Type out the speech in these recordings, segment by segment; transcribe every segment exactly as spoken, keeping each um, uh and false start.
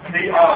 The, uh,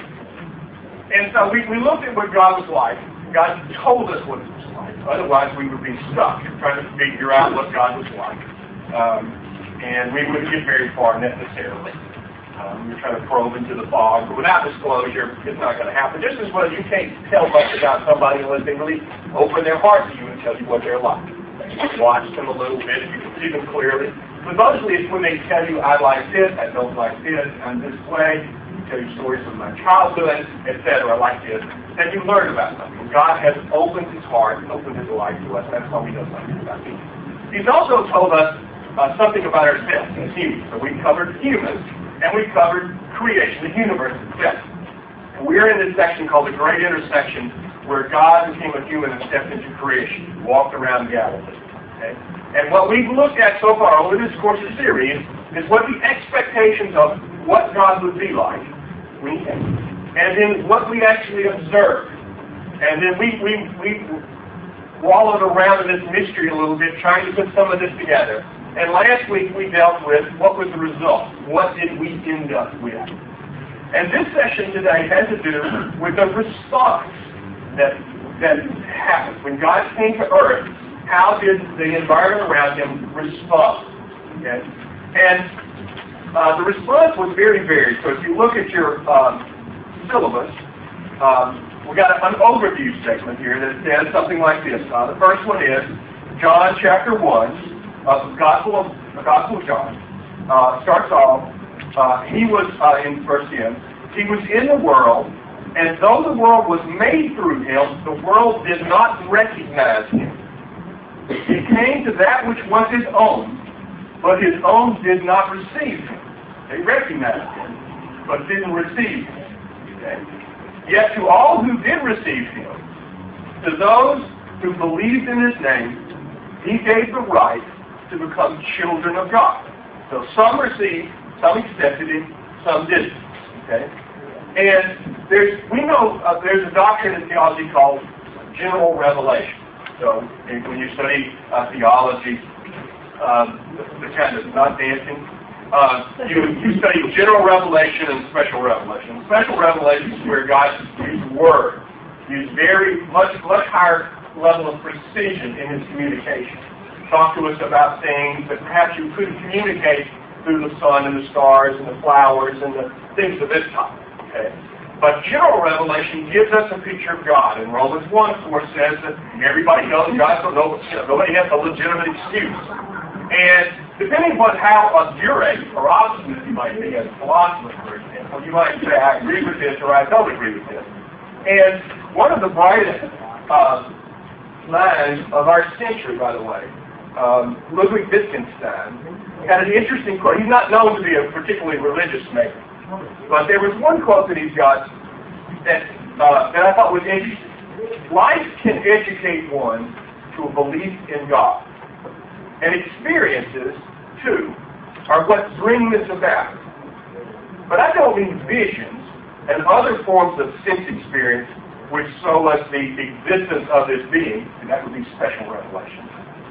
and so we, we looked at what God was like. God told us what it was like. Otherwise, we would be stuck trying to figure out what God was like. Um, and we wouldn't get very far necessarily. Um, we're trying to probe into the fog, but without disclosure, it's not going to happen. Just as well, you can't tell much about somebody unless they really open their heart to you and tell you what they're like. Watch them a little bit, you can see them clearly. But mostly it's when they tell you, I like this, I don't like this, I'm this way, tell you stories from my childhood, et cetera, like this, that you learn about something. God has opened his heart and opened his life to us. That's how we know something about him. He's also told us uh, something about ourselves as humans. So we covered humans, and we covered creation, the universe itself. And we're in this section called the Great Intersection, where God became a human and stepped into creation, walked around Galilee. Okay? And what we've looked at so far over this course of series is what the expectations of what God would be like we came, and then what we actually observed. And then we, we, we wallowed around in this mystery a little bit, trying to put some of this together. And last week we dealt with what was the result. What did we end up with? And this session today has to do with the response that that happened. When God came to earth, how did the environment around him respond? Okay? And uh, the response was very varied. So if you look at your um, syllabus, um, we've got an overview segment here that says something like this. Uh, the first one is John chapter one. Uh, the Gospel of the Gospel of John uh, starts off. Uh, he was uh, in verse ten. He was in the world, and though the world was made through him, the world did not recognize him. He came to that which was his own, but his own did not receive him. They recognized him, but didn't receive him. Okay? Yet to all who did receive him, to those who believed in his name, he gave the right to become children of God. So some received, some accepted it, some didn't. Okay? And there's, we know uh, there's a doctrine in theology called general revelation. So when you study uh, theology, um, the, the kind of not dancing, uh, you, you study general revelation and special revelation. Special revelation is where God uses word, uses very much much higher level of precision in his communication. Talk to us about things that perhaps you couldn't communicate through the sun and the stars and the flowers and the things of this type. Okay? But general revelation gives us a picture of God. And Romans one, of course, says that everybody knows God, so nobody has a legitimate excuse. And depending upon how obdurate or obstinate you might be as a philosopher, for example, you might say, I agree with this or I don't agree with this. And one of the brightest uh, minds of our century, by the way, Um, Ludwig Wittgenstein had an interesting quote. He's not known to be a particularly religious man, but there was one quote that he's got that, uh, that I thought was interesting. Life can educate one to a belief in God, and experiences, too, are what bring this about. But I don't mean visions and other forms of sense experience which show us the existence of this being, and that would be special revelation.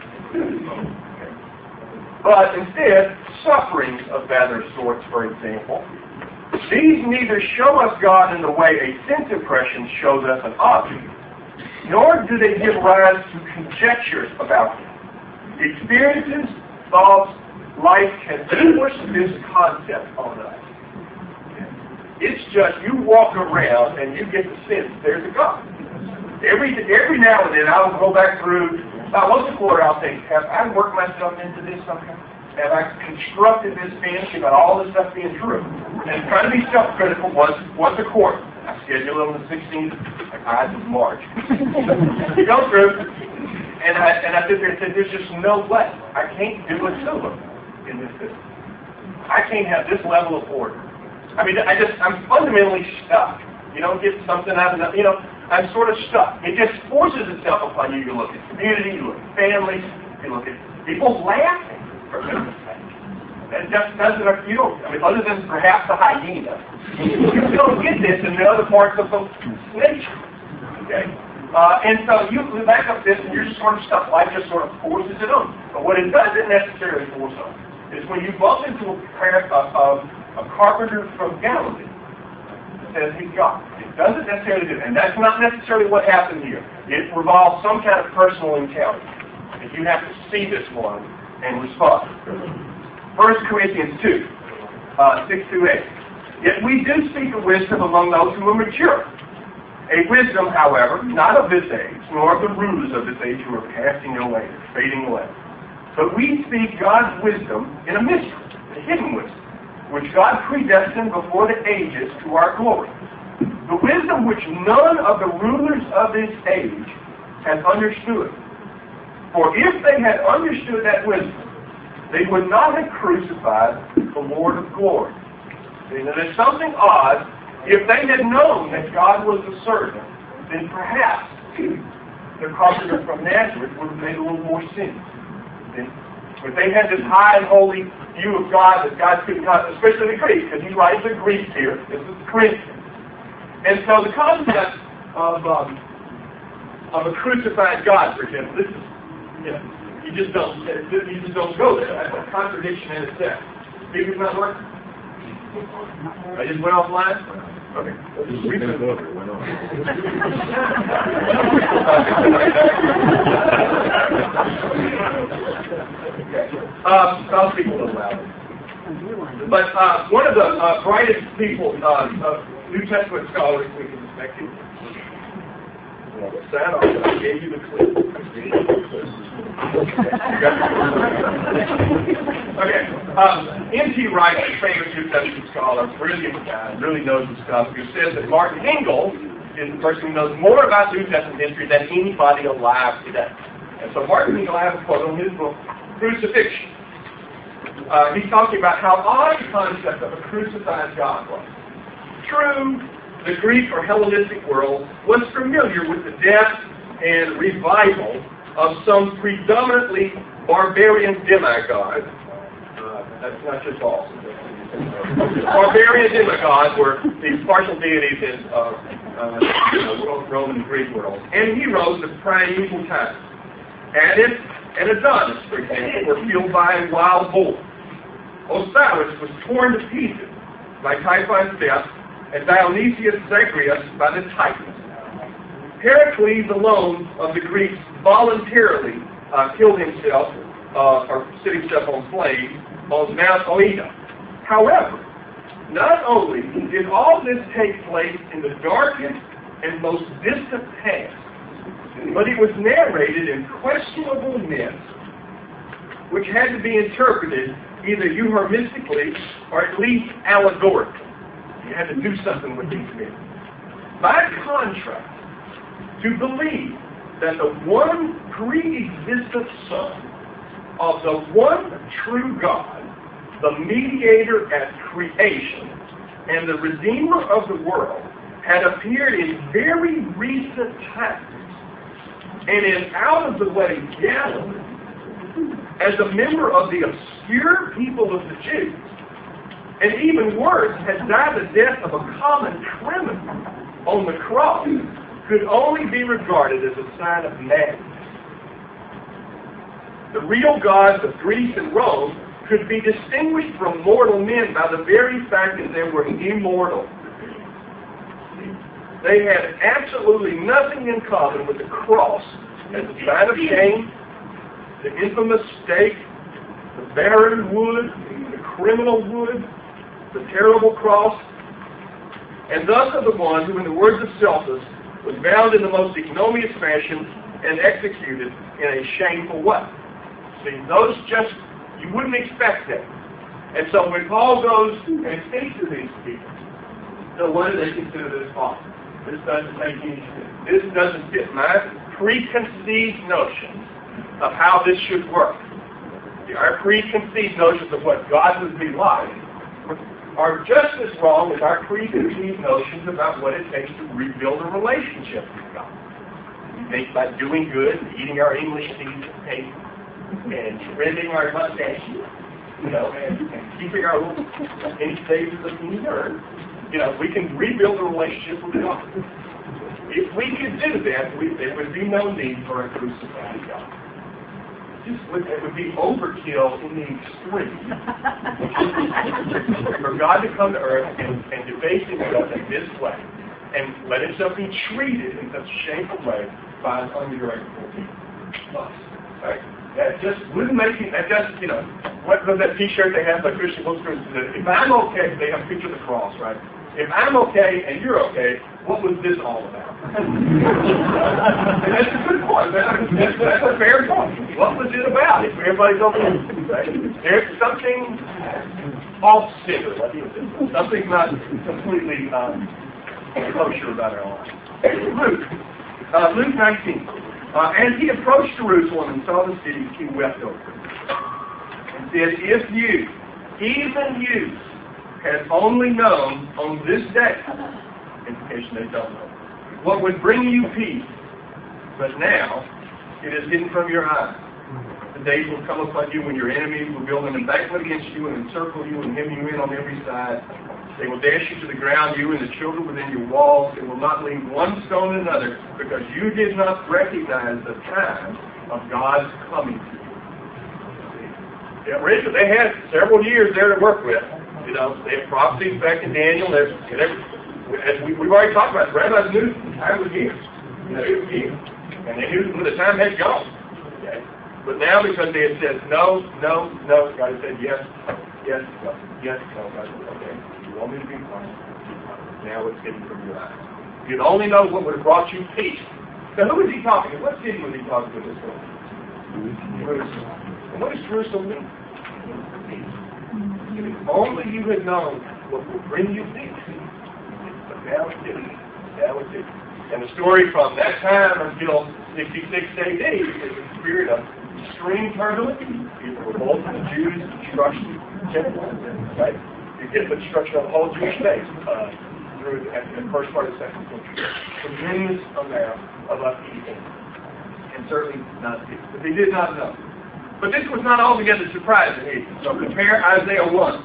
But instead, sufferings of other sorts, for example, these neither show us God in the way a sense impression shows us an object, nor do they give rise to conjectures about him. Experiences, thoughts, life can force this concept on us. It's just you walk around and you get the sense there's a God. Every every now and then I will go back through. About once a quarter, I'll think, have I worked myself into this somehow? Have I constructed this fantasy about all this stuff being true? And trying to be self-critical once, once a quarter. I schedule it on the sixteenth, like eyes of March. You go through, and I, and I sit there and say, there's just no way. I can't do a silver in this system. I can't have this level of order. I mean, I just, I'm fundamentally stuck. You don't get something out of that, you know, I'm sort of stuck. It just forces itself upon you. You look at community, you look at families, you look at people laughing, for goodness sake. That just doesn't, you don't, I mean, other than perhaps the hyena, you don't get this in the other parts of the nature. Okay? Uh, and so you back up this and you're just sort of stuck. Life just sort of forces it on. But what it doesn't necessarily force on is when you bump into a, a, a, a carpenter from Galilee. says he's God. It doesn't necessarily do that. And that's not necessarily what happened here. It revolves some kind of personal encounter. And you have to see this one and respond. First Corinthians two, uh, six through eight. Yet we do speak of wisdom among those who are mature. A wisdom, however, not of this age, nor of the rulers of this age who are passing away, fading away. But we speak God's wisdom in a mystery, a hidden wisdom, which God predestined before the ages to our glory. The wisdom which none of the rulers of this age has understood. For if they had understood that wisdom, they would not have crucified the Lord of glory. See, now there's something odd. If they had known that God was a servant, then perhaps the carpenter from Nazareth would have made a little more sense. But they had this high and holy view of God that God couldn't, especially the Greeks, because he writes the Greeks here. This is Corinthians. And so the concept of um, of a crucified God, for example, this is, you know, you just don't, you just don't go there. That's a contradiction in itself. Speakers not working? I just went offline? Okay. um, I'll speak a little louder. But uh, one of the uh, brightest people, uh, uh, New Testament scholars we can respect him. Well, sad, I gave you the clip. Okay. Um, N T Wright, a famous New Testament scholar, brilliant guy, really knows his stuff, who says that Martin Engel is the person who knows more about New Testament history than anybody alive today. And so Martin Engel, I have a quote on his book, Crucifixion. Uh, he's talking about how odd the concept of a crucified God was. True, the Greek or Hellenistic world was familiar with the death and revival of some predominantly barbarian demigods. Uh, that's not just false. Barbarian demigods were these partial deities in uh, uh, you know, Roman and Greek world, and heroes of primeval times. Attis and Adonis, for example, were killed by a wild bull. Osiris was torn to pieces by Typhon's death, and Dionysius Zagreus by the Titans. Heracles alone of the Greeks voluntarily uh, killed himself, uh, or set himself on flames, on Mount Oida. However, not only did all this take place in the darkest and most distant past, but it was narrated in questionable myths, which had to be interpreted either euhemistically or at least allegorically. You had to do something with these myths. By contrast, to believe that the one pre-existent Son of the one true God, the mediator at creation, and the Redeemer of the world, had appeared in very recent times and in out-of-the-way Galilee as a member of the obscure people of the Jews, and even worse, had died the death of a common criminal on the cross, could only be regarded as a sign of madness. The real gods of Greece and Rome could be distinguished from mortal men by the very fact that they were immortal. They had absolutely nothing in common with the cross as a sign of shame, the infamous stake, the barren wood, the criminal wood, the terrible cross, and thus are the one who, in the words of Celsus, was bound in the most ignominious fashion and executed in a shameful way. See, those just, you wouldn't expect that. And so when Paul goes and speaks to these people, so what do they consider this false? This doesn't make any sense. This doesn't fit my preconceived notions of how this should work. See, our preconceived notions of what God would be like are just as wrong as our preconceived notions about what it takes to rebuild a relationship with God. We think by doing good, eating our English teas and cake, and trimming our mustaches, you know, and, and keeping our little any stages of being earned, you know, we can rebuild a relationship with God. If we could do that, we, there would be no need for a crucified God. just would, it would be overkill in the extreme for God to come to earth and, and debase himself in this way and let himself be treated in such a shameful way by an ungrateful people. Right? That just wouldn't make it, that just, you know, what was that t-shirt they have, like Christian bookstores, if I'm okay, they have a picture of the cross, right? If I'm okay and you're okay, what was this all about? And that's a good point. That's, that's, that's a fair point. What was it about if everybody's okay? Right? There's something off-center. Something not completely um, kosher about our life. Luke. Uh, Luke nineteen. Uh, and he approached Jerusalem and saw the city, he wept over it. And said, if you, even you, had only known on this day, implication they don't know, what would bring you peace, but now it is hidden from your eyes. The days will come upon you when your enemies will build an embankment against you and encircle you and hem you in on every side. They will dash you to the ground, you and the children within your walls. They will not leave one stone to another, because you did not recognize the time of God's coming to you. Yeah, Richard, they had several years there to work with. You know, they had prophecies back in Daniel. There's, as we, we've already talked about, the rabbis knew the time was here. You know, it was here. And they knew when the time had gone. Okay? But now, because they had said no, no, no, God had said yes, yes, no, yes, no. God said, okay, you want me to be quiet? Now it's hidden from your eyes. If you'd only know what would have brought you peace. So who was he talking to? What city was he talking to this one? Jerusalem. And what does Jerusalem mean? Peace. If only you had known what would bring you peace. But now it's hidden. Now it's hidden. And the story from that time until sixty-six A D is a period of extreme turbulence. People revolt from the Jews, destruction of the temple, right? You get the destruction of the whole Jewish faith uh, through the, the first part of the second century. Tremendous amount of upheaval, and certainly not peace. But they did not know. But this was not altogether surprising either. So compare Isaiah one.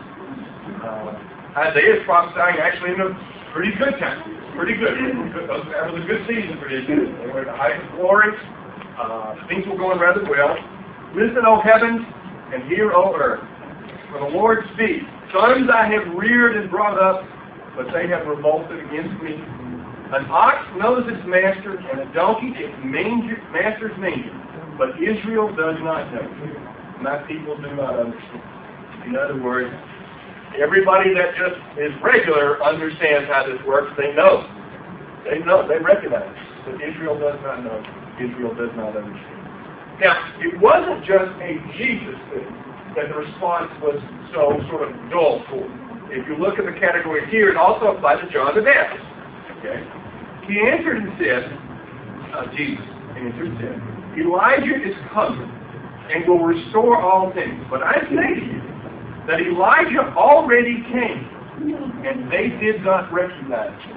Uh, Isaiah is prophesying actually in a pretty good time. Pretty good. That was a good season for Israel. They were at the height of glory. Uh, things were going rather well. Listen, O heavens, and hear, O earth. For the Lord speaks. Sons I have reared and brought up, but they have revolted against me. An ox knows its master, and a donkey its manger, master's manger. But Israel does not know. My people do not understand. In other words, everybody that just is regular understands how this works. They know. They know. They recognize. But Israel does not know. Israel does not understand. Now, it wasn't just a Jesus thing that the response was so sort of dull for. If you look at the category here, it also applies to John the Baptist. Okay? He answered and said, uh, Jesus answered and said, Elijah is coming and will restore all things. But I say to you that Elijah already came, and they did not recognize him,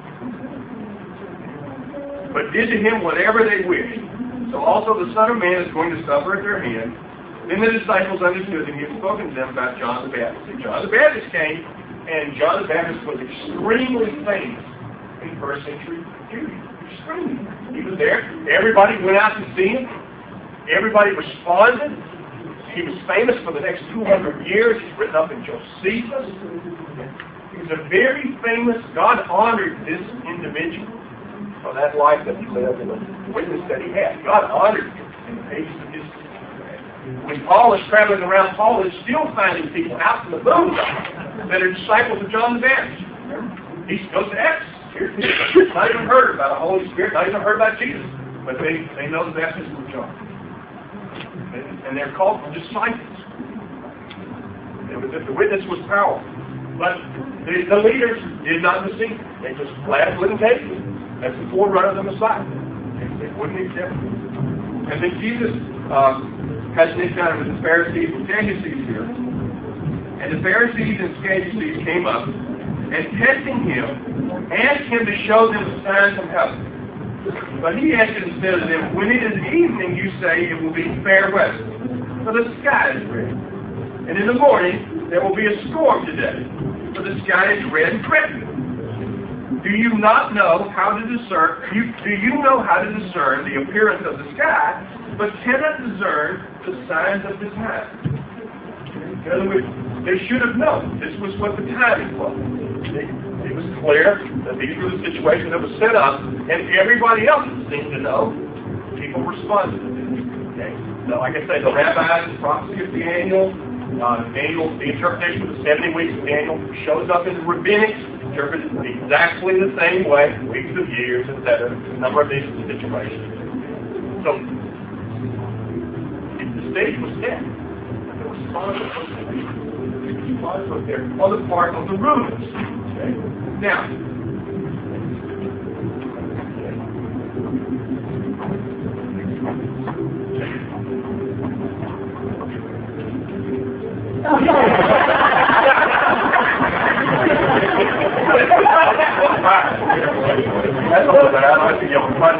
but did to him whatever they wished. So also the Son of Man is going to suffer at their hands. Then the disciples understood that he had spoken to them about John the Baptist. And John the Baptist came, and John the Baptist was extremely famous in first century Judaism. Extremely. He was there. Everybody went out to see him. Everybody responded. He was famous for the next two hundred years. He's written up in Josephus. He was a very famous, God honored this individual for that life that he lived and the witness that he had. God honored him in the pages of history. When Paul is traveling around, Paul is still finding people out in the boondocks that are disciples of John the Baptist. He goes to Ephesus. Here's people not even heard about the Holy Spirit, not even heard about Jesus, but they, they know the baptism of John. And they're called disciples. The witness was powerful. But the, the leaders did not receive it. They just flat wouldn't take it. That's the forerunner of the Messiah. They, they wouldn't accept it. And then Jesus um, has an encounter with the Pharisees and Sadducees here. And the Pharisees and Sadducees came up and testing him, asked him to show them a sign from heaven. But he answered and said to them, when it is evening, you say it will be fair weather, for the sky is red. And in the morning, there will be a storm today, for the sky is red and threatening. Do you not know how to discern, you, do you know how to discern the appearance of the sky, but cannot discern the signs of the time. In other words, they should have known this was what the timing was. It was clear that these were the situations that was set up, and everybody else seemed to know. People responded to this. Okay? So, like I said, the rabbis, the prophecy of Daniel, uh, Daniel, the interpretation of the seventy weeks of Daniel shows up in the rabbinics, interpreted exactly the same way, weeks of years, et cetera, a number of these situations. So, the stage was set. The response was the response was there on the part of the rulers. Okay? Now, that's all that I like to give a fun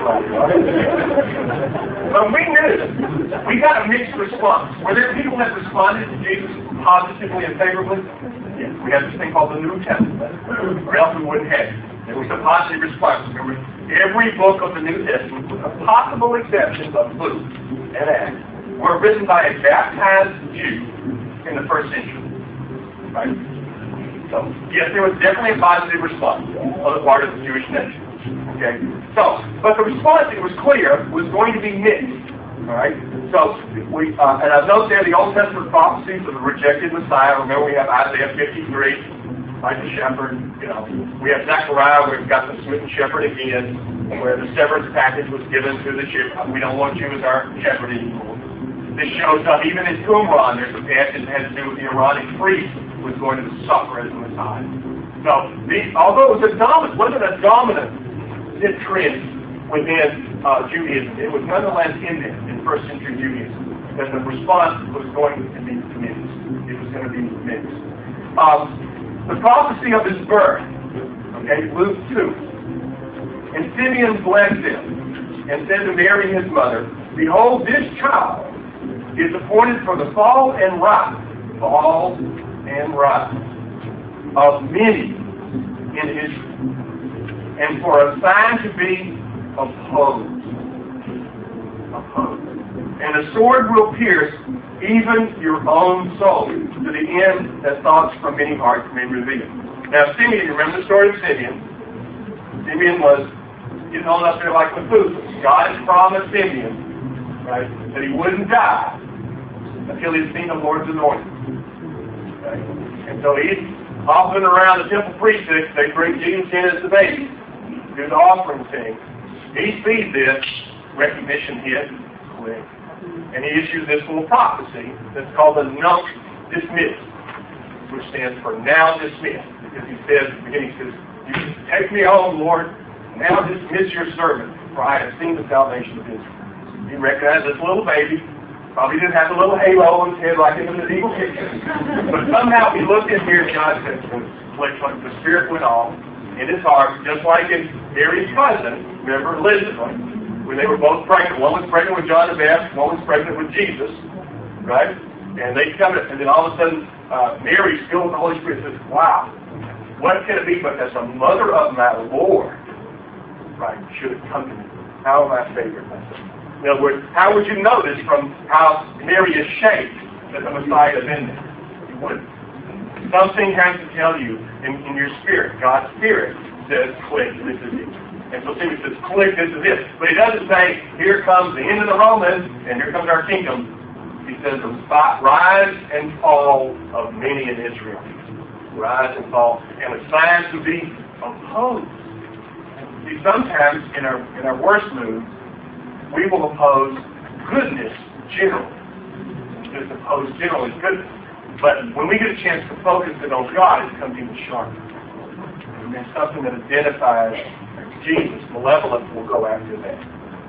But we knew we got a mixed response. Were there people that responded to Jesus positively and favorably? Yes. We have this thing called the New Testament, or else we wouldn't have it. There was a positive response. Remember, every book of the New Testament, with the possible exceptions of Luke and Acts, were written by a baptized Jew in the first century. Right? So, yes, there was definitely a positive response on the part of the Jewish nation. Okay? So, but the response, it was clear, was going to be mixed. All right? So, we, uh, and I've noted there the Old Testament prophecies of the rejected Messiah. Remember, we have Isaiah fifty-three, like the shepherd. You know, we have Zechariah, where we've got the smitten shepherd again, where the severance package was given to the shepherd. We don't want you as our shepherd anymore. This shows up even in Qumran. There's a passage that had to do with the Aaronic priest who was going to suffer as the Messiah. So, the, although it was a dominant, wasn't a dominant trend within uh, Judaism, it was nonetheless in there in first century Judaism that the response was going to be mixed. It was going to be mixed. Um, the prophecy of his birth, okay, Luke two. And Simeon blessed him and said to Mary his mother, "Behold, this child is appointed for the fall and rise, fall and rise of many in Israel, and for a sign to be opposed. Opposed. And a sword will pierce even your own soul, to the end that thoughts from many hearts may reveal." Now, Simeon, you remember the story of Simeon? Simeon was getting on up there like Methuselah. God had promised Simeon, right, that he wouldn't die until he'd seen the Lord's anointing. Okay? And so he's hopping around the temple precincts. They bring Jesus in as the baby, do the offering thing. He sees this, recognition hit, click, and he issues this little prophecy that's called the Nunc Dismissed, which stands for now dismissed. Because he says, at the beginning, he says, "You can take me home, Lord. Now dismiss your servant, for I have seen the salvation of Israel." He recognized this little baby. Probably didn't have a little halo on his head like in the medieval picture. But somehow he looked in here, and God said, when the Spirit went off in his heart, just like in Mary's cousin, remember Elizabeth, when they were both pregnant. One was pregnant with John the Baptist, one was pregnant with Jesus, right? And they come, and then all of a sudden, uh, Mary, filled with the Holy Spirit, says, "Wow, what can it be but as a mother of my Lord, right, should have come to me? How am I favored myself?" In other words, how would you know this from how Mary is shaped that the Messiah is in there? You wouldn't. Something has to tell you in, in your spirit. God's Spirit says, "Click, this is it." And so Simeon says, "Click, this is it." But he doesn't say, "Here comes the end of the Romans, and here comes our kingdom." He says, "The rise and fall of many in Israel." Rise and fall. And the signs to be opposed. See, sometimes in our in our worst moods, we will oppose goodness generally. Just oppose generally goodness. But when we get a chance to focus it on God, it becomes even sharper. And there's something that identifies Jesus, malevolence will go after that.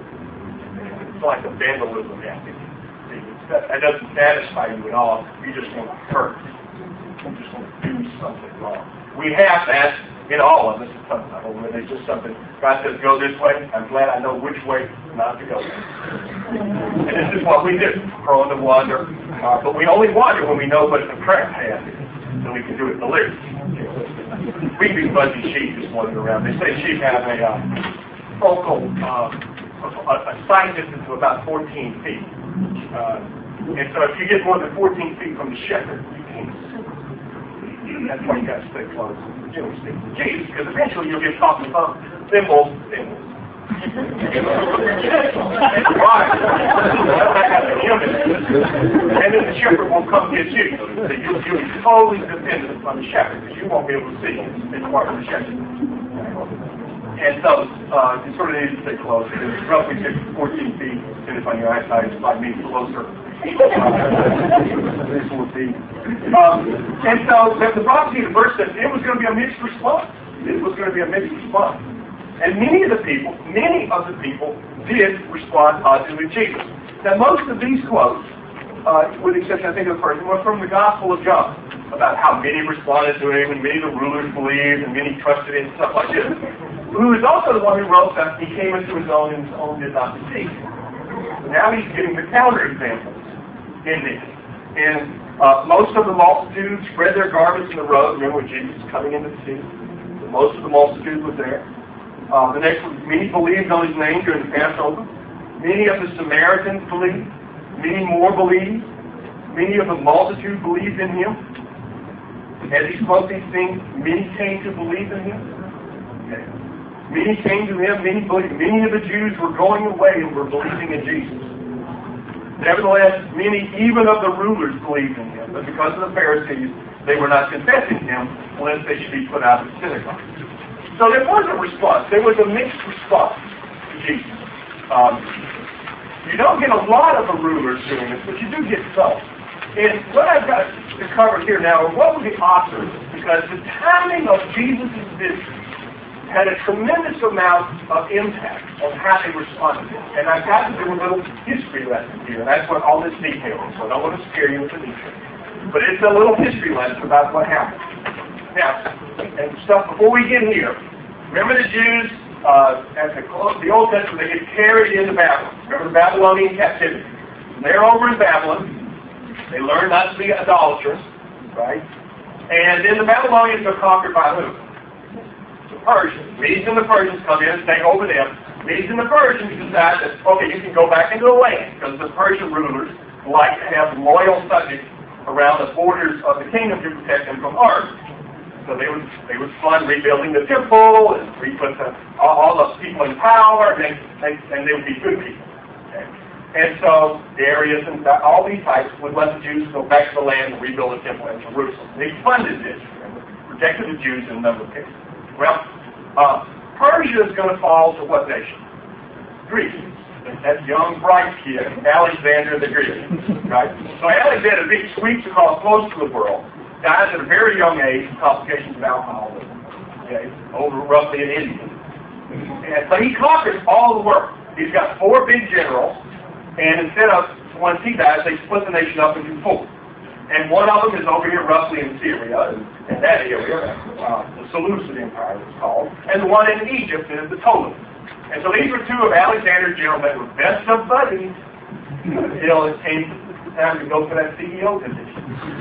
It's like a vandalism ethic. That doesn't satisfy you at all. You just want to hurt. You just want to do something wrong. We have that in all of us at some level. When there's just something, God says, "Go this way." I'm glad I know which way not to go. And this is what we do. Prone to wander. Uh, but we only wander when we know what the prayer path is. So we can do it deliberately. We can be fuzzy sheep just wandering around. They say sheep have a uh, focal, uh, a, a sight distance of about fourteen feet. Uh, And so if you get more than fourteen feet from the shepherd, you can't see. That's why you got to stay close. You know, speak to Jesus, because eventually you'll get caught in the thimbles, thimbles. Right. And then the shepherd won't come get you. So you'll, you'll be totally dependent on the shepherd, because you won't be able to see as part of the shepherd. And so uh, you sort of need to stay close. It's roughly fourteen feet, depending on your eyesight. It's like me closer. um, and so the prophecy in the verse said it was going to be a mixed response. It was going to be a mixed response. And many of the people, many of the people did respond positively to Jesus. Now most of these quotes, uh, with the exception I think of the first, were from the Gospel of John, about how many responded to him, and many of the rulers believed, and many trusted him, stuff like this. Who is also the one who wrote that he came into his own, and his own did not receive him. Now he's giving the counterexamples in this. And uh, most of the multitude spread their garments in the road. Remember when Jesus was coming into the city? Most of the multitude was there. Uh, the next one, many believed on his name during the Passover. Many of the Samaritans believed. Many more believed. Many of the multitude believed in him. As he spoke these things, many came to believe in him. Okay. Many came to him, many believed. Many of the Jews were going away and were believing in Jesus. Nevertheless, many even of the rulers believed in him, but because of the Pharisees, they were not confessing him unless they should be put out of the synagogue. So there was a response. There was a mixed response to Jesus. Um, you don't get a lot of the rulers doing this, but you do get some. And what I've got to cover here now are what were the authors, because the timing of Jesus' visit had a tremendous amount of impact on how they responded. And I've got to do a little history lesson here. And that's what all this detail is. So I don't want to scare you with the detail. But it's a little history lesson about what happened. Now, and stuff before we get here, remember the Jews, uh, at the, the Old Testament, they get carried into Babylon. Remember the Babylonian captivity. And they're over in Babylon. They learn not to be idolatrous, right? And then the Babylonians are conquered by who? Persians. Medes and the Persians come in and take over them. Medes and the Persians decide that, okay, you can go back into the land, because the Persian rulers like to have loyal subjects around the borders of the kingdom to protect them from harm. So they would they would fund rebuilding the temple and re-put the, all, all the people in power, and, they, and they would be good people. Okay? And so Darius and all these types would let the Jews go back to the land and rebuild the temple in Jerusalem. They funded this and protected the Jews in a number of cases. Well, uh, Persia is going to fall to what nation? Greece. That young, bright kid, Alexander the Greek. Right? So Alexander the Greek sweeps across most of the world, dies at a very young age from complications of alcoholism. Okay? Over roughly in India. And, but he conquers all the world. He's got four big generals, and instead of, once he dies, they split the nation up into four. And one of them is over here roughly in Syria, and in that area, uh, the Seleucid Empire was called, and the one in Egypt is the Ptolemies. And so these were two of Alexander's generals that were best of buddies until it came time to go for that C E O position.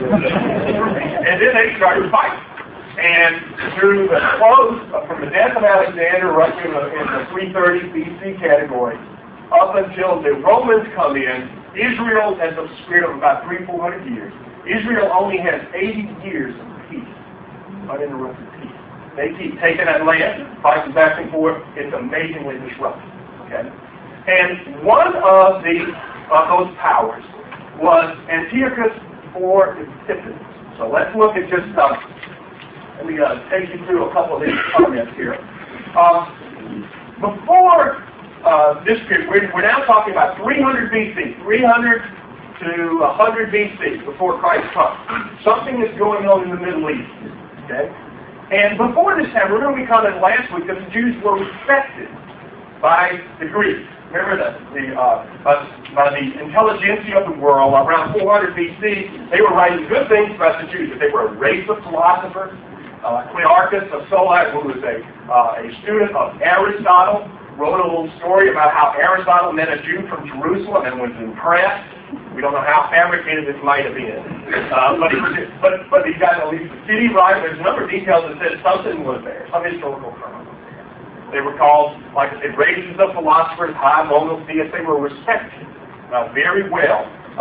And then they started fighting. And through the close, from the death of Alexander right in the, in the three thirty B C category, up until the Romans come in, Israel has a period of about three, four hundred years. Israel only has eighty years of peace, uninterrupted peace. They keep taking that land, fighting back and forth. It's amazingly disruptive. Okay, and one of the of those powers was Antiochus or Epiphanes. So let's look at just uh, let me uh, take you through a couple of these comments here. Uh, before uh, this period, we're, we're now talking about three hundred B C, three hundred to one hundred B C, before Christ comes. Something is going on in the Middle East. Okay? And before this time, remember we commented last week that the Jews were respected by the Greeks. Remember that the uh, by, by the intelligentsia of the world around four hundred B C, they were writing good things about the Jews. That they were a race of philosophers. Uh, Clearchus of Solace, who was a uh, a student of Aristotle, wrote a little story about how Aristotle met a Jew from Jerusalem and was impressed. We don't know how fabricated this might have been. Uh, but, he was, but, but he got at least the city right. There's a number of details that said something was there, some historical term was there. They were called, like I said, races of philosophers, high monotheists. They were respected uh, very well uh,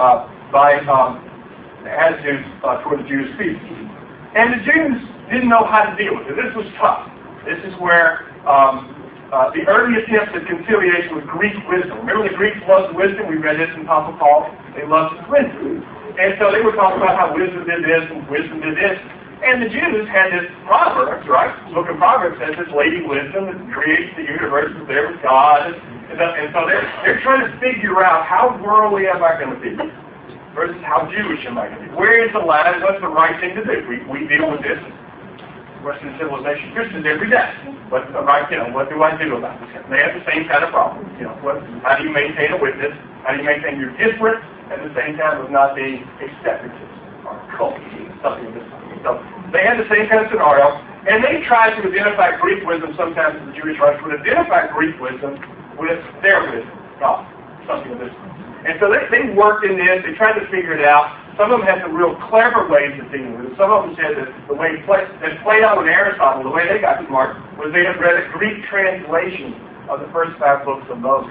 by um, the attitudes uh, toward the Jewish people. And the Jews didn't know how to deal with it. This was tough. This is where um, uh, the early attempts at conciliation with Greek wisdom. Remember, the Greeks loved wisdom. We read this in Apostle Paul. They loved wisdom. And so they were talking about how wisdom did this and wisdom did this. And the Jews had this Proverbs, right? The book of Proverbs says this lady wisdom that creates the universe is there with God. And, and, and so they're, they're trying to figure out how worldly am I going to be versus how Jewish am I going to be. Where is the line? What's the right thing to do? We, we deal with this Western civilization Christians every day. What's the right, you know, what do I do about this? They have the same kind of problems. You know, what, how do you maintain a witness? How do you maintain you're different at the same time of not being accepted or cult, something of this kind. So they had the same kind of scenario, and they tried to identify Greek wisdom. Sometimes the Jewish writers would identify Greek wisdom with their wisdom, God, something of this kind. And so they, they worked in this. They tried to figure it out. Some of them had some real clever ways of dealing with it. Some of them said that the way that Plato and Aristotle, the way they got smart, was they had read a Greek translation of the first five books of Moses.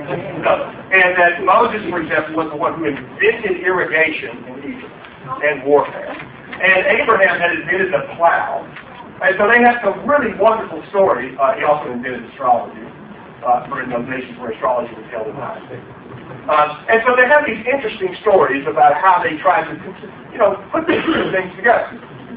And that Moses, for example, was the one who invented irrigation in Egypt and warfare. And Abraham had invented the plow. And so they had some really wonderful stories. Uh, he also invented astrology uh, for in those nations where astrology was held in high esteem. Um, and so they have these interesting stories about how they tried to, you know, put these two things together.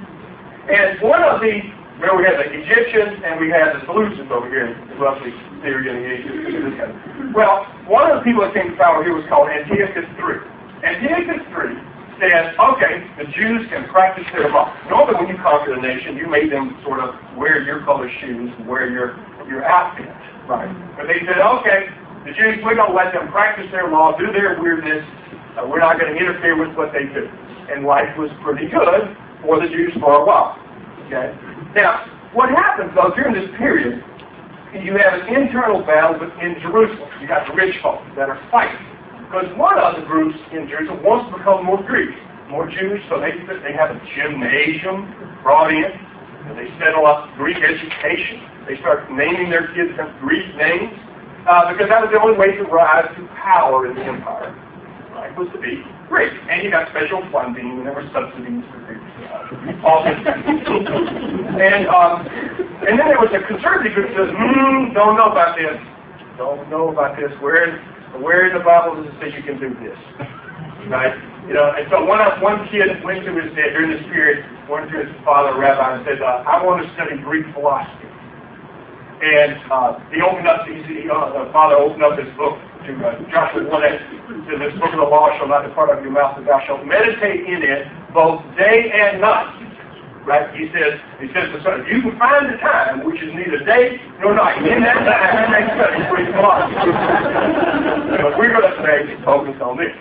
And one of the, where we have the Egyptians and we have the Seleucids over here, roughly Syria and the Egypt. Well, one of the people that came to power here was called Antiochus the Third. Antiochus the Third said, okay, the Jews can practice their law. Normally when you conquer a nation, you made them sort of wear your color shoes and wear your, your outfit, right? But they said, okay, the Jews, we're going to let them practice their law, do their weirdness. Uh, we're not going to interfere with what they do. And life was pretty good for the Jews for a while. Okay. Now, what happens, though, during this period, you have an internal battle in Jerusalem. You got the rich folk that are fighting. Because one of the groups in Jerusalem wants to become more Greek, more Jewish, so they, they have a gymnasium brought in, and they settle up Greek education. They start naming their kids Greek names. Uh, because that was the only way to rise to power in the empire, right, was to be Greek. And you got special funding, and there were subsidies for Greeks, uh, all this kind of stuff. And, um, and then there was a conservative group that says, hmm, don't know about this. Don't know about this. Where, where in the Bible does it say you can do this? Right? You know, and so one, one kid went to his dad during this period, went to his father, a rabbi, and said, uh, I want to study Greek philosophy. And uh, he opened up, he, he, uh, the father opened up his book to uh, Joshua one eight, to this book of the law shall not depart out of your mouth, but thou shalt meditate in it both day and night. Right? He says, he says to son, you can find the time which is neither day nor night. In that time, you may study Greek philosophy. But we're going to say, focus on this.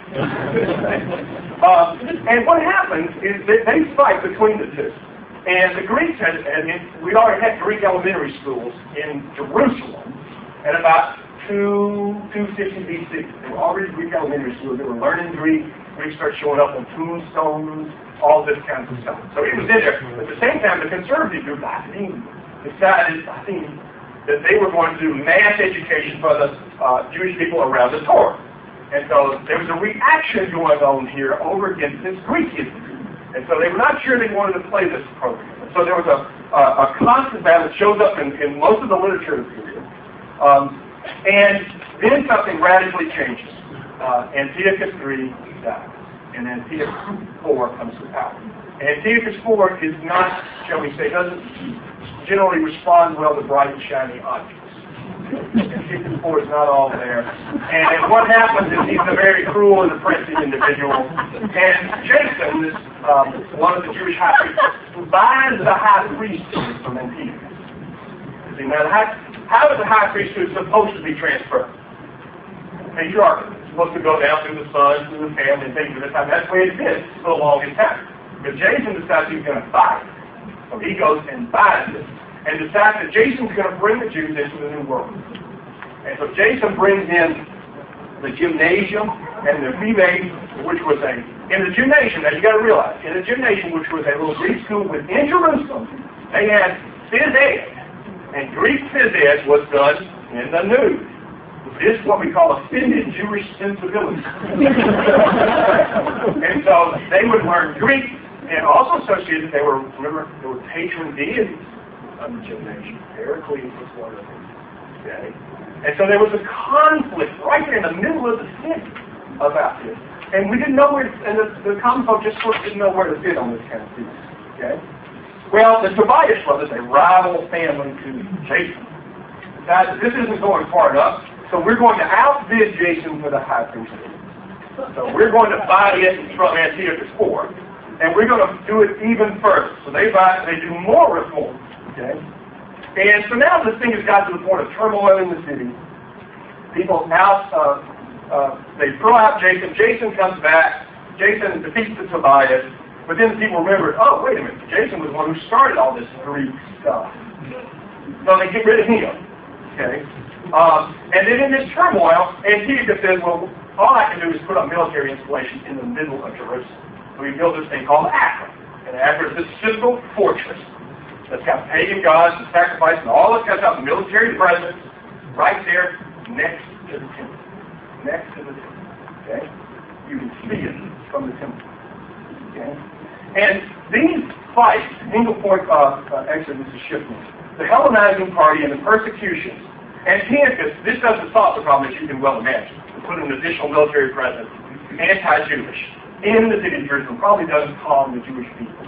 uh, and what happens is that they fight between the two. And the Greeks had, and we already had Greek elementary schools in Jerusalem at about two fifty B C. There were already Greek elementary schools. They were learning Greek. Greeks started showing up on tombstones, all this kind of stuff. So it was in there. At the same time, the conservative group, I think, decided, I think, that they were going to do mass education for the uh, Jewish people around the Torah. And so there was a reaction going on here over against this Greekism. And so they were not sure they wanted to play this program. So there was a, a, a constant battle that shows up in, in most of the literature of the period. Um, and then something radically changes. Uh, Antiochus the Third dies. And Antiochus the Fourth comes to power. And Antiochus the Fourth is not, shall we say, doesn't generally respond well to bright and shiny objects. Antiochus the Fourth is not all there. And what happens is he's a very cruel and oppressive individual. And Jason, this, um, one of the Jewish high priests, buys the high priesthood from Antiochus. See, now, how, how is the high priesthood supposed to be transferred? Patriarchal. It's supposed to go down through the sons, through the family, and things of this time. That's the way it's been for the longest time. But Jason decides he's going to buy it. So he goes and buys it. And decides that Jason's going to bring the Jews into the New World. And so Jason brings in the gymnasium and the rebate, which was a, in the gymnasium, now you got to realize, in the gymnasium, which was a little Greek school within Jerusalem, they had phys ed. And Greek phys ed was done in the nude. this what we call offended Jewish sensibility. And so they would learn Greek, and also associated, they were, remember, they were patron deities of the Jewish nation. Heracles was one of them. Okay? And so there was a conflict right there in the middle of the city about this. And we didn't know where, and the, the common folk just sort of didn't know where to fit on this kind of thing. Okay? Well, the Tobias brothers, a rival family to Jason, decided this isn't going far enough, so we're going to outbid Jason for the high priesthood. So we're going to buy it from Antiochus four, and we're going to do it even further. So they buy, they do more reform. Okay? And so now this thing has got to the point of turmoil in the city. People out, uh, uh, they throw out Jason. Jason comes back. Jason defeats the Tobias. But then people remembered, oh, wait a minute, Jason was the one who started all this Greek stuff. So they get rid of him. Okay? Um, and then in this turmoil, Antiochus says, well, all I can do is put a military installation in the middle of Jerusalem. So we built this thing called Acra. And Acra is this physical fortress that's got pagan gods and sacrifice and all this kind of stuff, military presence, right there next to the temple. Next to the temple. Okay? You can see it from the temple. Okay? And these fights, Hingle Point, uh, uh, actually this is shifting, the Hellenizing party and the persecutions, Antiochus, this doesn't solve the problem, as you can well imagine. To put an additional military presence, anti-Jewish, in the city of Jerusalem probably doesn't calm the Jewish people.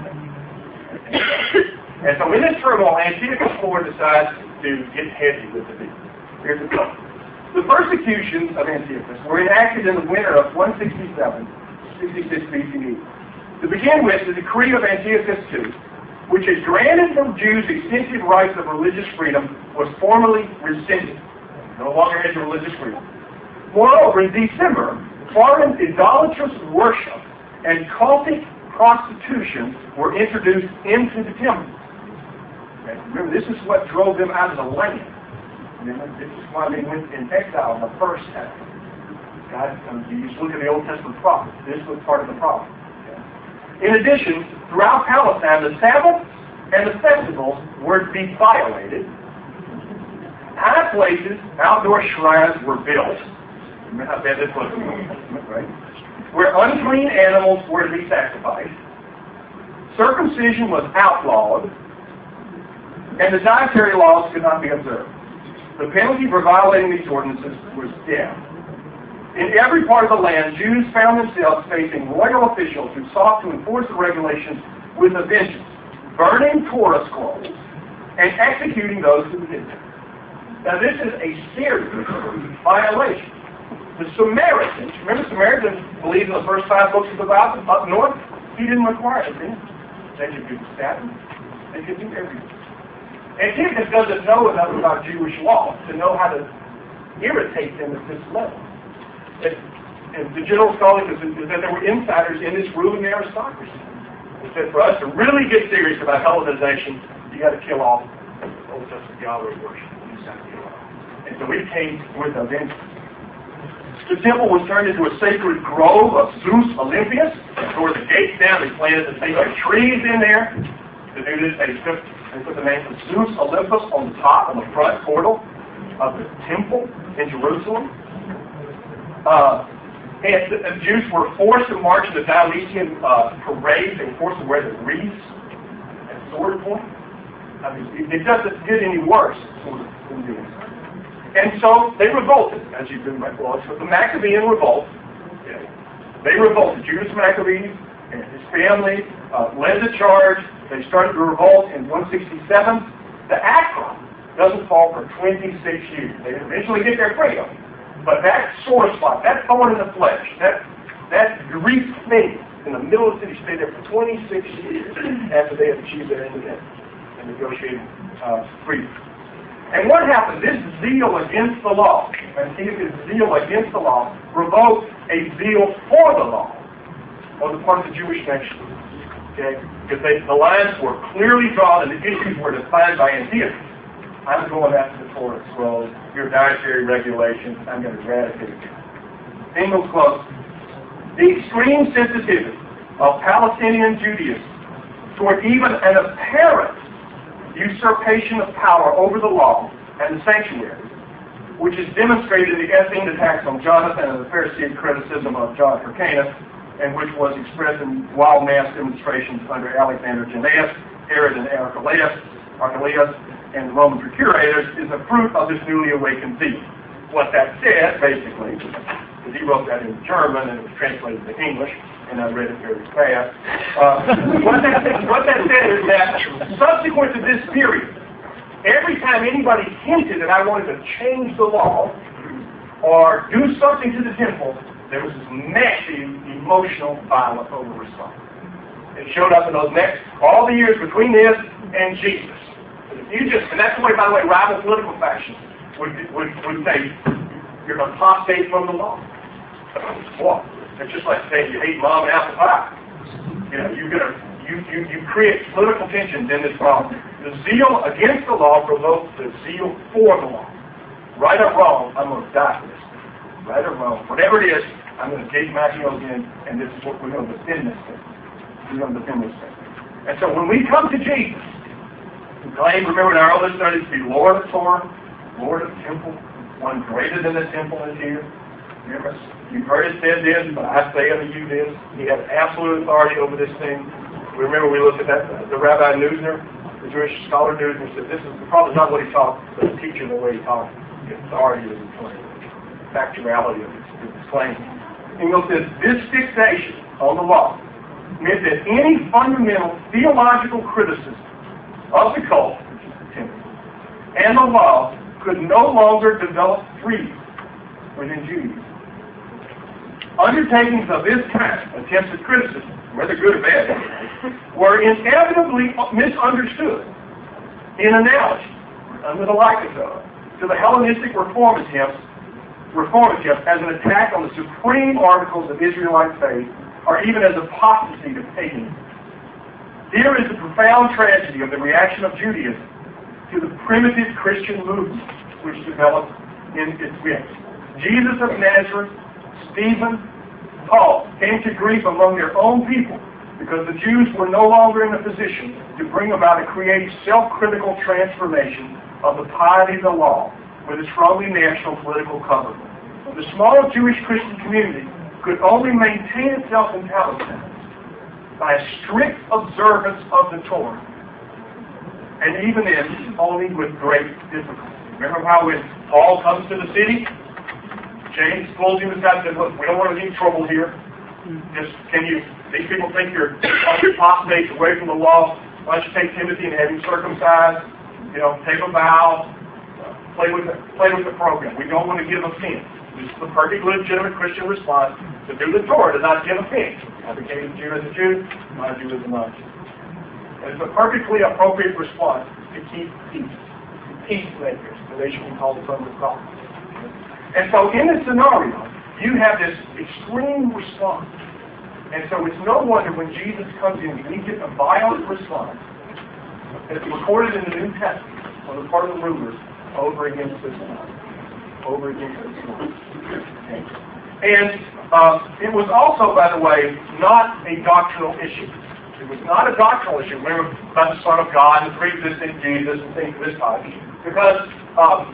And so in this turmoil, Antiochus four decides to get heavy with the people. Here's the deal. The persecutions of Antiochus were enacted in the winter of one sixty-seven, sixty-six B C E. To begin with, the decree of Antiochus two, which had granted the Jews extensive rights of religious freedom, was formally rescinded. No longer had religious freedom. Moreover, in December, foreign idolatrous worship and cultic prostitution were introduced into the temple. Okay, remember, this is what drove them out of the land. Remember, this is why they went in exile the first time. God, um, you just look at the Old Testament prophets. This was part of the problem. In addition, throughout Palestine, the Sabbath and the festivals were to be violated. High places, outdoor shrines were built. Remember how bad this was? Right? Where unclean animals were to be sacrificed. Circumcision was outlawed, and the dietary laws could not be observed. The penalty for violating these ordinances was death. In every part of the land, Jews found themselves facing royal officials who sought to enforce the regulations with a vengeance, burning Torah scrolls and executing those who did them. Now this is a serious violation. The Samaritans, remember Samaritans believed in the first five books of the Bible up north? He didn't require it then. They could do Sabbath. They could do everything. Antiochus doesn't know enough about Jewish law to know how to irritate them at this level. And, and the general scholar is, is that there were insiders in this ruling aristocracy. He said for us to really get serious about Hellenization, you got to kill off Old Testament Yahweh worship. You just got to kill off. And so it came with a vengeance. The temple was turned into a sacred grove of Zeus Olympius. They tore the gates down. They planted the sacred trees in there. To do this, they took they put the name of Zeus Olympus on the top, on the front portal of the temple in Jerusalem. Uh, and the, the Jews were forced to march in the Dionysian uh, parades. They were forced to wear the wreaths and sword points. I mean, it, it doesn't get any worse than doing so. And so they revolted, as you've been right below. So the Maccabean revolt, okay, they revolted. Judas Maccabees and his family uh, led the charge. They started to revolt in one sixty-seven. The Acra doesn't fall for twenty-six years. They eventually get their freedom. But that sore spot, that thorn in the flesh, that that Greek thing in the middle of the city stayed there for twenty-six years after they had achieved their independence and negotiated uh, freedom. And what happened? This zeal against the law, Antiochus' zeal against the law, revoked a zeal for the law on the part of the Jewish nation. Okay? Because they, the lines were clearly drawn and the issues were defined by Antiochus. I'm going after the Torah scrolls, your dietary regulations, I'm going to eradicate you. Engels quotes, the extreme sensitivity of Palestinian Judaism toward even an apparent usurpation of power over the law and the sanctuary which is demonstrated in the Essene attacks on Jonathan and the Pharisaic criticism of John Hyrcanus, and which was expressed in wild mass demonstrations under Alexander Jannaeus, Herod and Archelaus, Archelaus, and the Roman procurators, is a fruit of this newly awakened zeal. What that said, basically, because he wrote that in German and it was translated into English, and I read it very fast. Uh, what, that, what that said is that subsequent to this period, every time anybody hinted that I wanted to change the law or do something to the temple, there was this massive emotional violent over response. It showed up in those next, all the years between this and Jesus. You just, and that's the way, by the way, rival political factions would, would, would say, you're going to apostate from the law. What? It's just like saying you hate mom and apple pie. You know, you're going to, you, you, you create political tensions in this law. The zeal against the law provokes the zeal for the law. Right or wrong, I'm going to die for this. Right or wrong, whatever it is, I'm going to dig my heels in, and this is what we're going to defend this thing. We're going to defend this thing. And so when we come to Jesus, we claim, remember in our other studies, to be Lord of Torah, Lord of the temple, one greater than the temple is here. Remember, you've heard it said this, but I say unto you this. He has absolute authority over this thing. Remember we looked at that, the Rabbi Neusner, the Jewish scholar Neusner, said this is probably not what he taught, but the teacher the way he taught the authority of his claim, factuality of his, of his claim. Engel says this fixation on the law meant that any fundamental theological criticism of the cult, which is the temple, and the law could no longer develop freely within Judaism. Undertakings of this kind, attempts at criticism, whether good or bad, were inevitably misunderstood in analogy, under the likeness of, to the Hellenistic reform attempts, reform attempts as an attack on the supreme articles of Israelite faith, or even as apostasy to paganism. Here is the profound tragedy of the reaction of Judaism to the primitive Christian movement which developed in its midst. Jesus of Nazareth, Stephen, Paul came to grief among their own people because the Jews were no longer in a position to bring about a creative self-critical transformation of the piety of the law with a strongly national political cover. The small Jewish Christian community could only maintain itself in Palestine by a strict observance of the Torah, and even then, only with great difficulty. Remember how when Paul comes to the city, James pulls him aside and says, look, we don't want any trouble here. Just, can you, these people think you're apostates away from the law. Why don't you take Timothy and have him circumcised, you know, take a vow, uh, play with the, play with the program. We don't want to give offense. This is the perfect legitimate Christian response to do the Torah, to not give offense. I became a Jew as a Jew, not a Jew as a non-Jew. And it's a perfectly appropriate response to keep peace. Peacemakers, so they should be called the sons of God. And so in this scenario, you have this extreme response. And so it's no wonder when Jesus comes in, we get a violent response. It's recorded in the New Testament on the part of the rulers over against this one. Over against this one. And uh, it was also, by the way, not a doctrinal issue. It was not a doctrinal issue. Remember about the Son of God and pre-existing Jesus and things of this type. Because, um,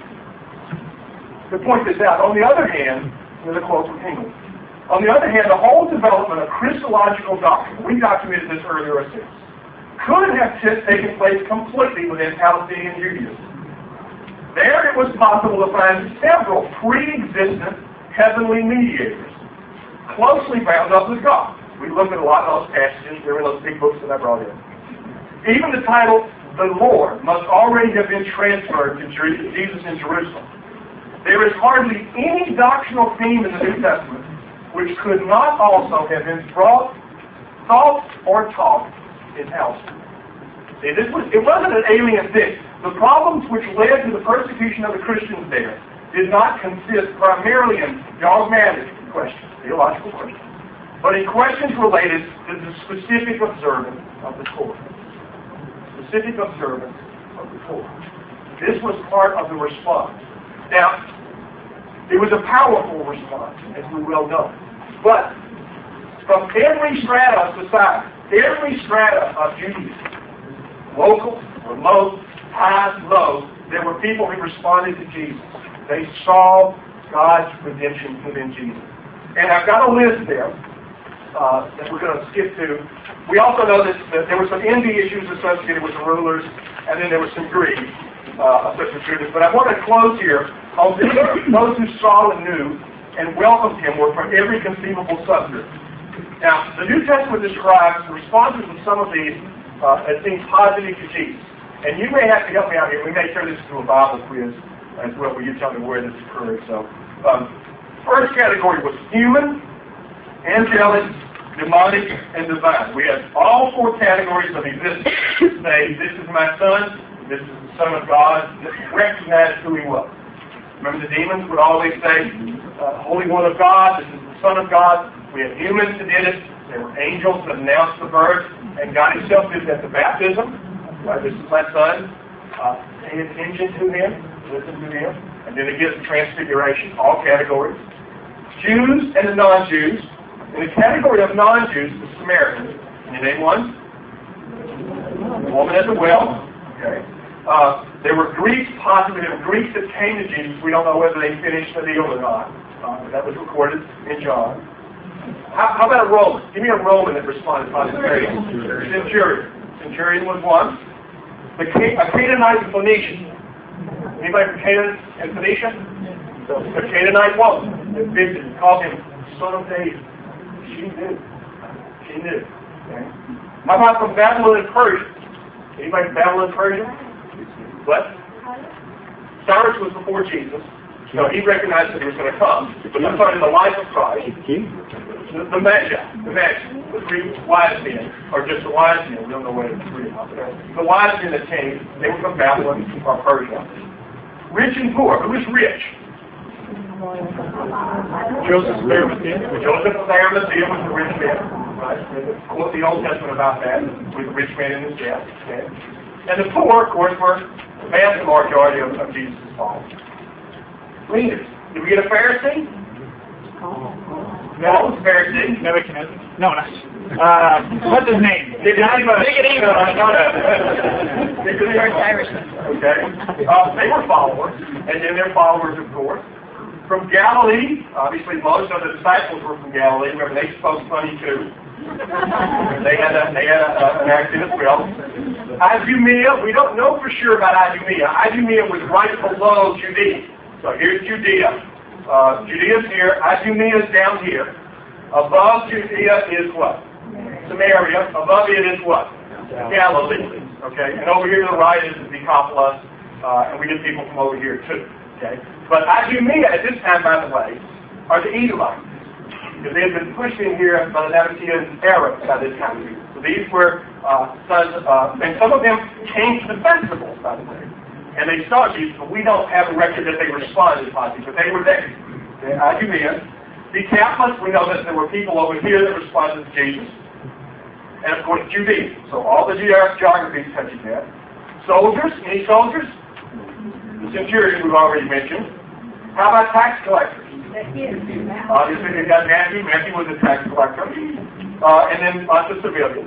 to point this out, on the other hand, there's a quote from Engel. On the other hand, the whole development of Christological doctrine, we documented this earlier as this, could have t- taken place completely within Palestinian Judaism. There it was possible to find several pre-existent heavenly mediators, closely bound up with God. We looked at a lot of those passages, there were those big books that I brought in. Even the title, the Lord, must already have been transferred to Jesus in Jerusalem. There is hardly any doctrinal theme in the New Testament which could not also have been brought, thought, or taught in Palestine. See, this was, it wasn't an alien thing. The problems which led to the persecution of the Christians there did not consist primarily in dogmatic questions, theological questions, but in questions related to the specific observance of the Torah. Specific observance of the Torah. This was part of the response. Now, it was a powerful response, as we well know. But from every strata of society, every strata of Judaism, local, remote, high, low, there were people who responded to Jesus. They saw God's redemption within Jesus. And I've got a list there uh, that we're going to skip to. We also know that, that there were some envy issues associated with the rulers, and then there was some greed uh, associated with Judas. But I want to close here on this. Those who saw and knew and welcomed him were from every conceivable subgroup. Now, the New Testament describes the responses of some of these uh, as being positive to Jesus. And you may have to help me out here. We may turn this into a Bible quiz as well, where you tell me where this occurred. So, um, first category was human, angelic, demonic, and divine. We have all four categories of existence. Say, this is my son, this is the Son of God. Recognize who he was. Remember, the demons would always say, uh, Holy One of God, this is the Son of God. We have humans that did it. There were angels that announced the birth, and God himself did it at the baptism. Right, this is my son. Uh, pay attention to him. Listen to him. And then it gets the transfiguration. All categories. Jews and the non-Jews. In the category of non-Jews, the Samaritans. Can you name one? The woman at the well. Okay. Uh, there were Greeks, possibly there were Greeks that came to Jesus. We don't know whether they finished the deal or not. Uh, but that was recorded in John. How, how about a Roman? Give me a Roman that responded positively. Centurion. Centurion was one. The Can- a Canaanite and Phoenician. Anybody from Canaan and Phoenicia? The Canaanite woman that visited called him son of David. She knew. She knew. Okay. How about from Babylon and Persia? Anybody from Babylon and Persia? What? Cyrus was before Jesus, so he recognized that he was going to come. But that's part of the life of Christ. The, the Magi, the Magi, the three wise men, or just the wise men, we don't know whether it's three or not. The wise men that came, they were from Babylon or Persia. Rich and poor. Who was rich? Joseph of Arimathea. Joseph of Arimathea was the rich man. Right? Quote the Old Testament about that, with the rich man in his death. Okay? And the poor, of course, were the vast majority of, of Jesus' followers. Leaders. Did we get a Pharisee? No, it was Pharisee. Nebuchadnezzar? No, not. Uh, what's his name? Nicodemus. Nicodemus. Nicodemus. Okay. Uh, they were followers, and then their followers, of course. From Galilee, obviously most of the disciples were from Galilee. Remember, they spoke funny too. They had a, they had a, an accent as well. Idumea, we don't know for sure about Idumea. Idumea was right below Judea. So here's Judea. Uh, Judea's here. Idumea is down here. Above Judea is what? Samaria. Above it is what? Galilee. Okay. And over here to the right is the Decapolis. Uh, and we get people from over here too. Okay. But Idumea at this time, by the way, are the Edomites. Because they had been pushed in here by the Nabatean Arabs by this time. So these were uh, sons, uh, and some of them came to the festivals, by the way. And they saw Jesus, but we don't have a record that they responded positively, but they were there. Okay, Idumea. Decapolis, we know that there were people over here that responded to Jesus. And of course, Judea. So all the geography is touching that. Soldiers, any soldiers? The centurion we've already mentioned. How about tax collectors? Obviously, they've got Matthew. Matthew was a tax collector. Uh, and then lots of civilians.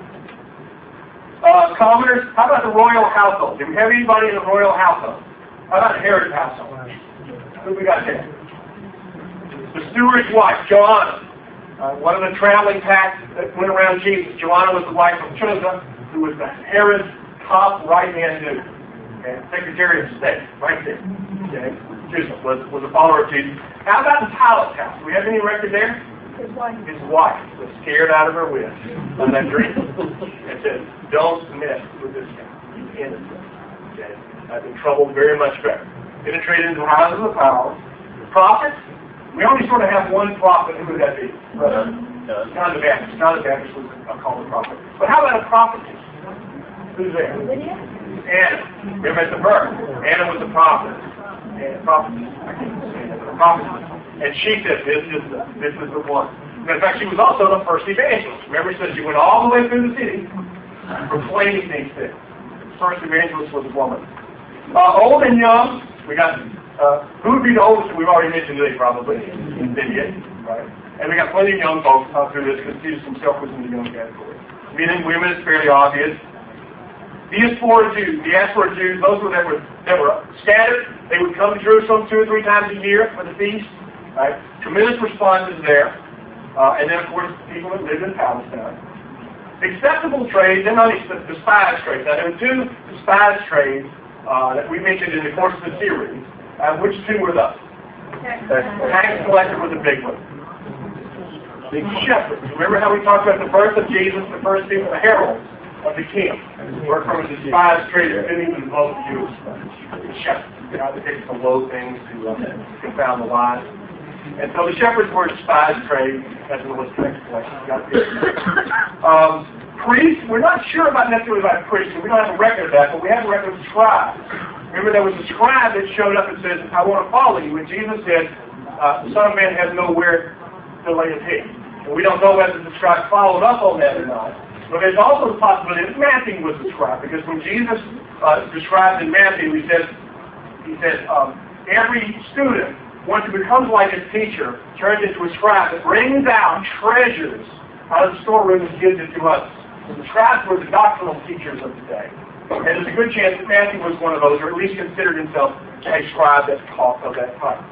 Uh, commoners, how about the royal household? Do we have anybody in the royal household? How about Herod's household? Who we got there? The steward's wife, Joanna. Uh, one of the traveling packs that went around Jesus. Joanna was the wife of Chuza, who was the Herod's top right-hand dude. Okay? Secretary of State, right there. Okay? Chuza was, was a follower of Jesus. How about the Pilate's house? Do we have any record there? His wife. His wife was scared out of her wits on that dream and said, don't mess with this guy. He's innocent. Okay? I've been troubled very much better. Penetrated into the houses of the power. The prophets, we only sort of have one prophet. Who would that be? Uh, John the Baptist. John the Baptist was called a prophet. But how about a prophetess? Who's there? Anna. Remember at the birth. Anna was a prophet. And a prophetess. I can't say that, but a prophetess. And she said, this is the, this is the one. In fact, she was also the first evangelist. Remember, it says she went all the way through the city proclaiming these things. The first evangelist was a woman. Uh, old and young, we got, uh, who would be the oldest? We've already mentioned today, probably. Lydia, right? And we got plenty of young folks up through this because Jesus himself was in the young category. Men and women is fairly obvious. Diaspora Jews, diaspora Jews, those were that were that were scattered. They would come to Jerusalem two or three times a year for the feast. Right? Tremendous responses there. Uh, and then, of course, people that lived in Palestine. Acceptable trades, and not despised trades. Now, there were two despised trades uh, that we mentioned in the course of the series. Uh, which two were those? Tax collector was a big one. The shepherds. Remember how we talked about the birth of Jesus, the first two were the heralds of the king. Worked from a despised trade that didn't even involve the Jews. The shepherds. God takes the low things to uh, confound the wise. And so the shepherds were a despised trade, as well as tax collectors. Um, priests, we're not sure about necessarily about priests, we don't have a record of that, but we have a record of scribes. Remember, there was a scribe that showed up and said, I want to follow you. And Jesus said, uh, the Son of Man has nowhere to lay his head. And we don't know whether the scribe followed up on that or not. But there's also the possibility that Matthew was the scribe, because when Jesus uh, described in Matthew, he says, he said, um, every student, once he becomes like his teacher, turns into a scribe that brings out treasures out of the storeroom and gives it to us. So the scribes were the doctrinal teachers of the day. And there's a good chance that Matthew was one of those, or at least considered himself a scribe that taught of that type.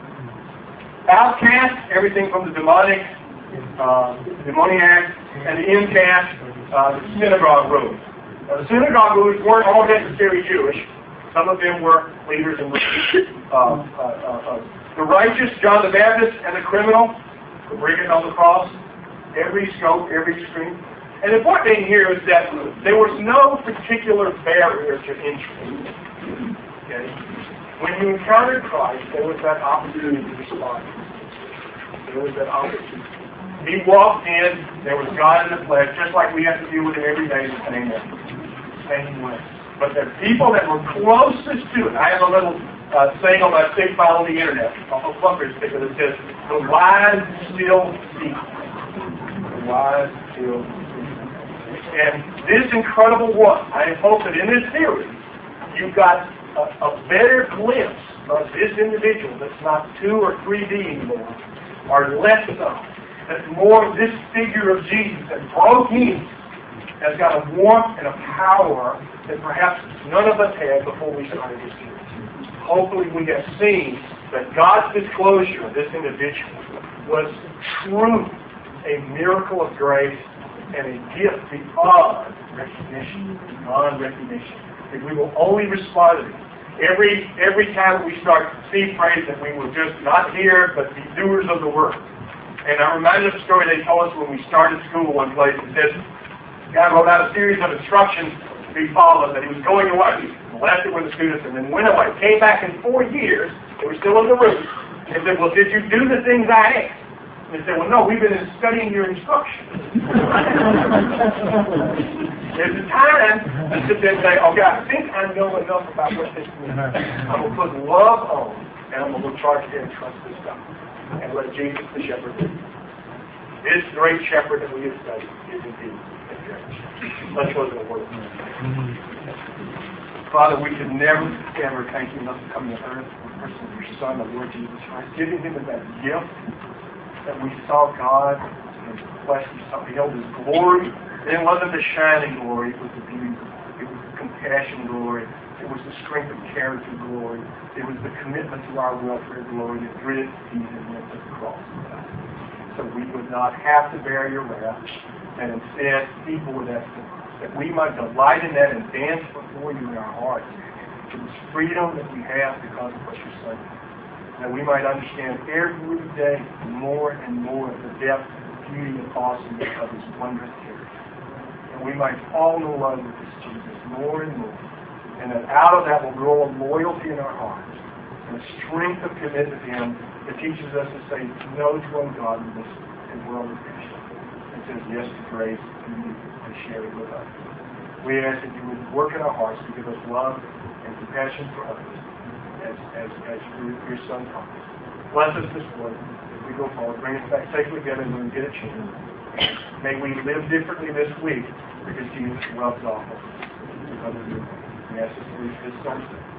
Outcast, everything from the demonic, uh, demoniac, and the incast, uh, the synagogue rulers. Now, the synagogue rulers weren't all necessarily Jewish. Some of them were leaders in uh, uh, uh, uh, the righteous, John the Baptist, and the criminal, the brigand on the cross, every scope, every extreme. And the important thing here is that there was no particular barrier to entry. Okay? When you encountered Christ, there was that opportunity to respond. There was that opportunity. He walked in, there was God in the flesh, just like we have to deal with him every day the same way. Same way. But the people that were closest to it, I have a little uh, saying on my stick file on the internet, off a bumper sticker that says, the wise still speak. The wise still speak. And this incredible one, I hope that in this series, you've got a, a better glimpse of this individual that's not two or three D anymore, or less so. That's more of this figure of Jesus that broke in, has got a warmth and a power that perhaps none of us had before we started this series. Hopefully we have seen that God's disclosure of this individual was true, a miracle of grace and a gift beyond recognition, beyond recognition. If we will only respond to it. Every, every time we start to see praise that we will just not hear, but be doers of the word. And I'm reminded of a story they told us when we started school one place. It says, God wrote out a series of instructions to be followed, that he was going away. He left it with the students and then went away. Came back in four years. They were still in the room. And said, well, did you do the things I asked? And they said, well, no, we've been studying your instructions. There's a time to sit there and say, okay, I think I know enough about what this means. I'm going to put love on, and I'm going to charge it and trust this stuff. And let Jesus the shepherd do. This great shepherd that we have studied is indeed a great shepherd. Let's go to the word. Father, we can never, ever thank you enough for coming to earth in the person of your Son, the Lord Jesus Christ, giving him that gift that we saw God in the flesh, we saw, beheld his glory. And it wasn't the shining glory, it was the beauty, it was the compassion glory, it was the strength of character glory, it was the commitment to our welfare glory that gritted these and went to the cross. So we would not have to bear your wrath, and instead people would have to, that we might delight in that and dance before you in our hearts to this freedom that we have because of what you're saying. That we might understand every day more and more the depth, beauty, and awesomeness of his wondrous character. And we might fall in love with this Jesus more and more. And that out of that will grow a loyalty in our hearts and a strength of commitment to him that teaches us to say no to ungodliness and worldly passion. And says yes to grace and to share it with us. We ask that you would work in our hearts to give us love and compassion for others as, as, as your, your Son taught us. Bless us this morning as we go forward. Bring us back safely together when we get a chance. May we live differently this week because Jesus loves all of us. We ask this to this Sunday.